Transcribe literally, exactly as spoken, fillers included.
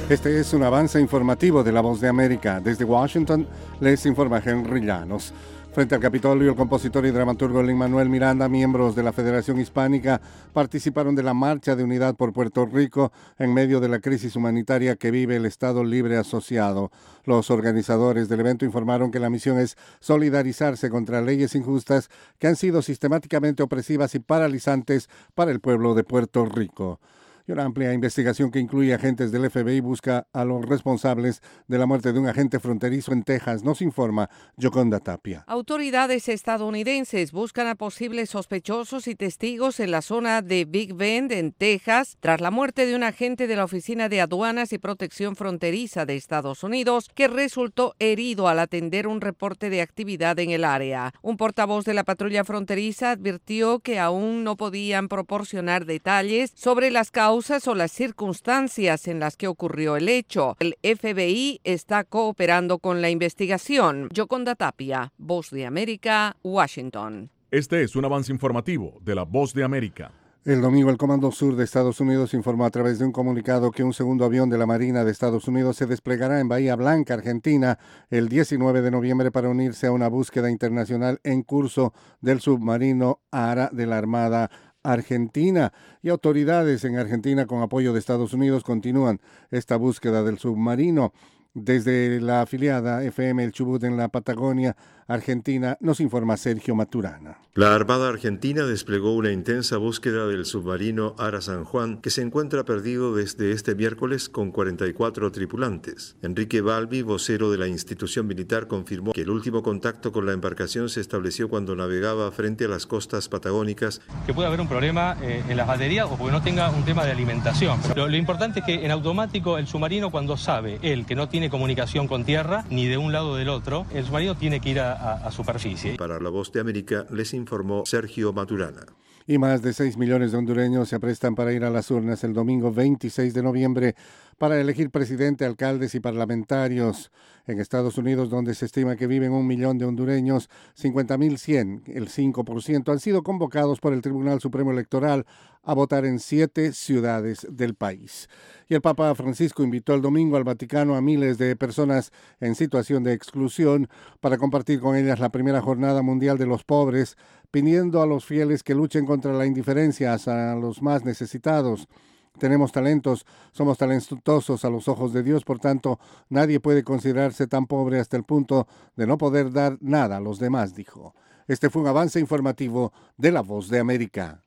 Este es un avance informativo de La Voz de América. Desde Washington les informa Henry Llanos. Frente al Capitolio, el compositor y dramaturgo Lin-Manuel Miranda, miembros de la Federación Hispánica, participaron de la Marcha de Unidad por Puerto Rico en medio de la crisis humanitaria que vive el Estado Libre Asociado. Los organizadores del evento informaron que la misión es solidarizarse contra leyes injustas que han sido sistemáticamente opresivas y paralizantes para el pueblo de Puerto Rico. Y una amplia investigación que incluye agentes del F B I busca a los responsables de la muerte de un agente fronterizo en Texas. Nos informa Yoconda Tapia. Autoridades estadounidenses buscan a posibles sospechosos y testigos en la zona de Big Bend, en Texas, tras la muerte de un agente de la Oficina de Aduanas y Protección Fronteriza de Estados Unidos que resultó herido al atender un reporte de actividad en el área. Un portavoz de la patrulla fronteriza advirtió que aún no podían proporcionar detalles sobre las causas o las circunstancias en las que ocurrió el hecho. El F B I está cooperando con la investigación. Yoconda Tapia, Voz de América, Washington. Este es un avance informativo de la Voz de América. El domingo, el Comando Sur de Estados Unidos informó a través de un comunicado que un segundo avión de la Marina de Estados Unidos se desplegará en Bahía Blanca, Argentina, el diecinueve de noviembre para unirse a una búsqueda internacional en curso del submarino Ara de la Armada Argentina. Y autoridades en Argentina, con apoyo de Estados Unidos, continúan esta búsqueda del submarino. Desde la afiliada F M El Chubut en la Patagonia, Argentina, nos informa Sergio Maturana. La Armada Argentina desplegó una intensa búsqueda del submarino Ara San Juan, que se encuentra perdido desde este miércoles con cuarenta y cuatro tripulantes. Enrique Balbi, vocero de la institución militar, confirmó que el último contacto con la embarcación se estableció cuando navegaba frente a las costas patagónicas. Que puede haber un problema eh, en las baterías o porque no tenga un tema de alimentación. Pero lo, lo importante es que en automático el submarino, cuando sabe él que no tiene comunicación con tierra, ni de un lado o del otro, el submarino tiene que ir a, a, a superficie. Para La Voz de América les informó Sergio Maturana. Y más de seis millones de hondureños se aprestan para ir a las urnas el domingo veintiséis de noviembre para elegir presidente, alcaldes y parlamentarios. En Estados Unidos, donde se estima que viven un millón de hondureños, cincuenta mil cien, el cinco por ciento, han sido convocados por el Tribunal Supremo Electoral a votar en siete ciudades del país. Y el Papa Francisco invitó el domingo al Vaticano a miles de personas en situación de exclusión para compartir con ellas la primera jornada mundial de los pobres, pidiendo a los fieles que luchen contra la indiferencia hacia los más necesitados. Tenemos talentos, somos talentosos a los ojos de Dios, por tanto, nadie puede considerarse tan pobre hasta el punto de no poder dar nada a los demás, dijo. Este fue un avance informativo de La Voz de América.